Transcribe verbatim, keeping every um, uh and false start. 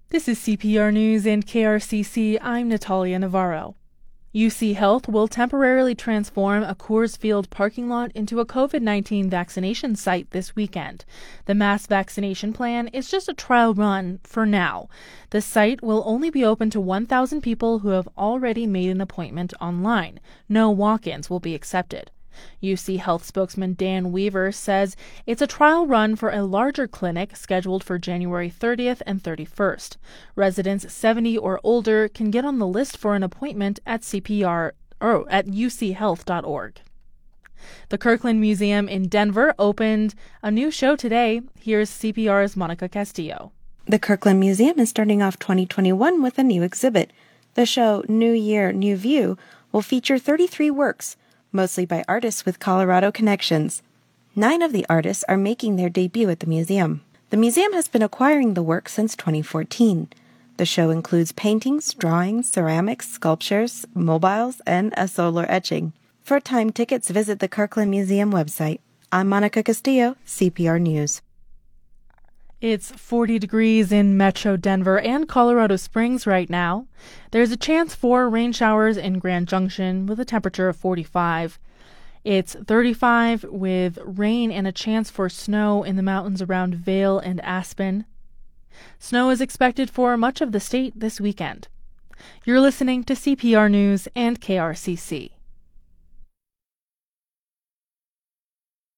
This is C P R News and K R C C. I'm Natalia Navarro. U C Health will temporarily transform a Coors Field parking lot into a COVID nineteen vaccination site this weekend. The mass vaccination plan is just a trial run for now. The site will only be open to one thousand people who have already made an appointment online. No walk-ins will be accepted. U C Health spokesman Dan Weaver says it's a trial run for a larger clinic scheduled for January thirtieth and thirty-first. Residents seventy or older can get on the list for an appointment at C P R or at U C health dot org. The Kirkland Museum in Denver opened a new show today. Here's C P R's Monica Castillo. The Kirkland Museum is starting off twenty twenty-one with a new exhibit. The show New Year, New View will feature thirty-three works, mostly by artists with Colorado connections. Nine of the artists are making their debut at the museum. The museum has been acquiring the work since twenty fourteen. The show includes paintings, drawings, ceramics, sculptures, mobiles, and a solar etching. For time tickets, visit the Kirkland Museum website. I'm Monica Castillo, C P R News. It's forty degrees in Metro Denver and Colorado Springs right now. There's a chance for rain showers in Grand Junction with a temperature of forty-five. It's thirty-five with rain and a chance for snow in the mountains around Vail and Aspen. Snow is expected for much of the state this weekend. You're listening to C P R News and K R C C.